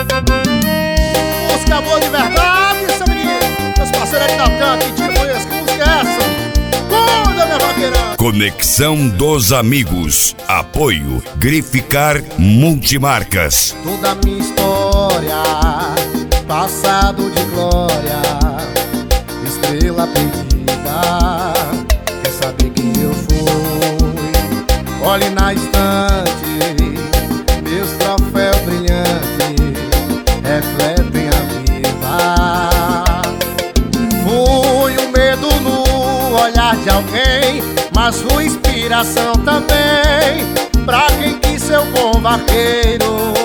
Música boa de verdade, seu menino. Meus parceiros de Natan, que tiro foi esse? Que música é essa? Cuida, minha vaqueira. Conexão dos Amigos. Apoio Grificar Multimarcas. Toda a minha história, passado de glória, estrela perdida, quer saber quem eu fui? Olhe na estante, meus troféus brilhantes refletem a vida. Fui o medo no olhar de alguém, mas fui inspiração também pra quem quis ser um bom vaqueiro.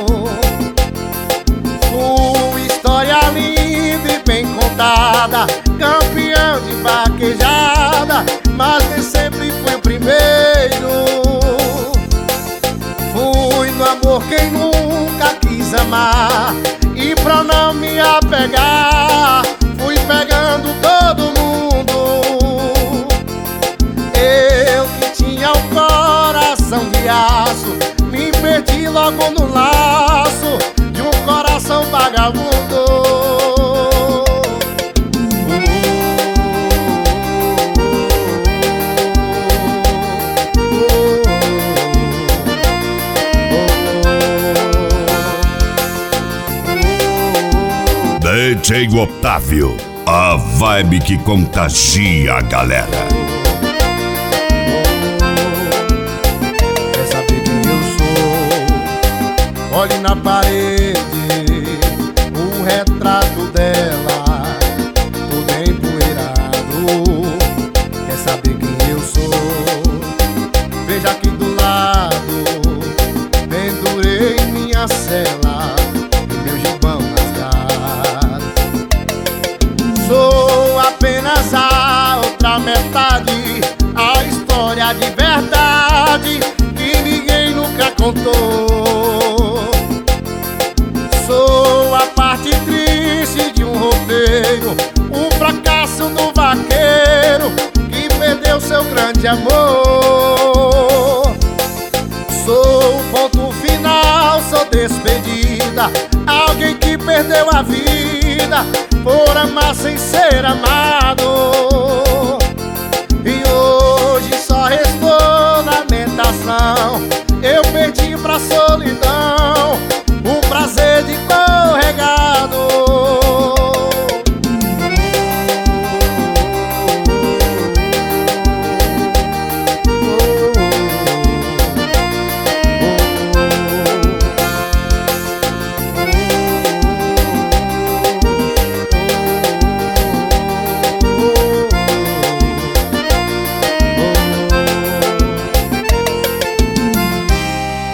Fui história linda e bem contada, campeão de vaquejada, mas nem sempre fui o primeiro. Fui no amor quem nunca quis amar, e pra não me apegar, fui pegando todo mundo. Eu que tinha um coração de aço, me perdi logo no laço de um coração vagabundo. DJ Otávio, a vibe que contagia a galera. Quer saber quem eu sou? Olhe na parede, o retrato dela, todo empoeirado. Quer saber quem eu sou? Veja aqui do lado, pendurei minha cela e meu gibão rasgado. Sou apenas a outra metade, a história de verdade que ninguém nunca contou. Sou a parte triste de um roteiro, o fracasso do vaqueiro que perdeu seu grande amor. Sou o ponto final, sou despedida, alguém que perdeu a vida por amar sem ser amado.